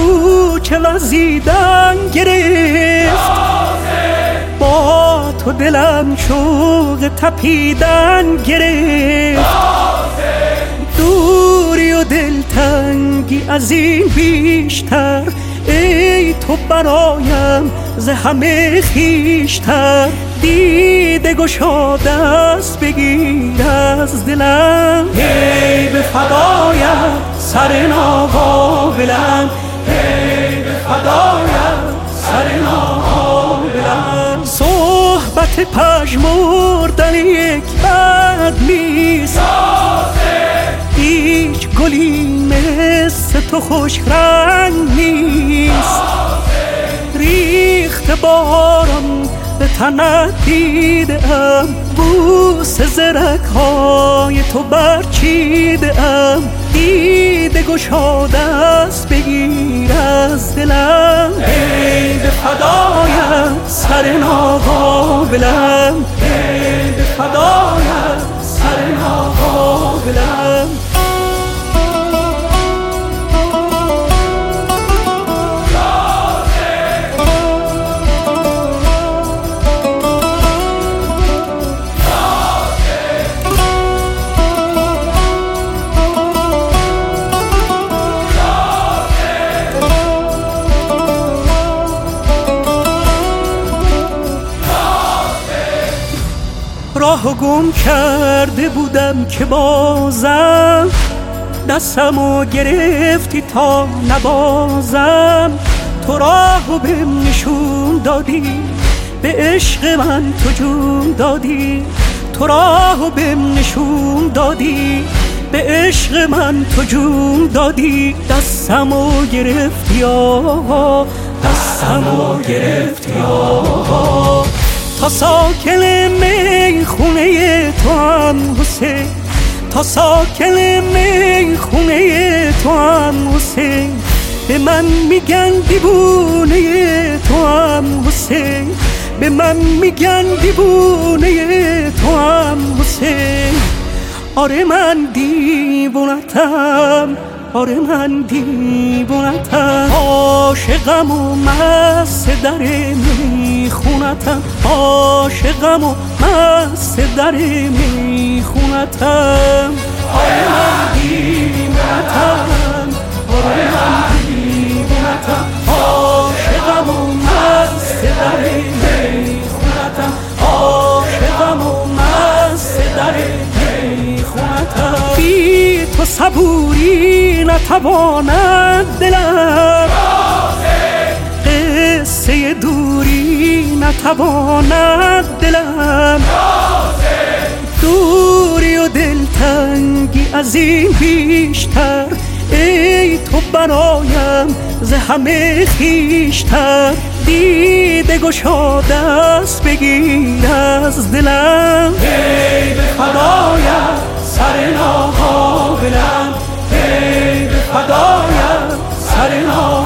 کوچه وزیدن گرفت، با تو دلم شوق تپیدن گرفت. دوری و دلتنگی از این بیشتر، ای تو برایم ز همه خویشتر. دیده گشاده است بگیر از دلم، ای به فدایت سر ناقابلم، ای به فدایت سر ناقابلم. صحبت پژمردن یک بد نیست، هیچ گلی مثل تو خوش رنگ نیست. ریخت باران به تنت دیدم، بوس زرک‌های تو برچیدم. دیده گشاده است بگیر از دلم، ای به فدایت سر ناقابلم، ای به فدایت سر ناقابلم. راهو گم کرده بودم که بازم، دستمو گرفتی تا نبازم. تو راهو بهم نشون دادی، به عشق من تو جون دادی. تو راهو بهم نشون دادی، به عشق من تو جون دادی. دستمو گرفتی آقا، دستمو گرفتی آقا. تا ساکن میخونه تو هم حسین، تا ساکن میخونه تو هم حسین. به من میگن دیوونه تو هم حسین، به من میگن دیوونه تو هم حسین. آره من دیوونتم، آره من دیوونتم. عاشقم و مست در میخونتم، عاشقم و مست در میخونتم. آره من دیوونتم، آره من دیوونتم. عاشقم و مست در میخونتم، عاشقم و مست در میخونتم. بی تو صبوری نتواند دلم، قصه دوری نتواند دلم. دوری و دلتنگی از این بیشتر، ای تو برایم ز همه خویشتر. دیده گشاده است بگیر از دلم، ای به فدایت سر ناقابلم، ای به فدایت سر ناقابلم.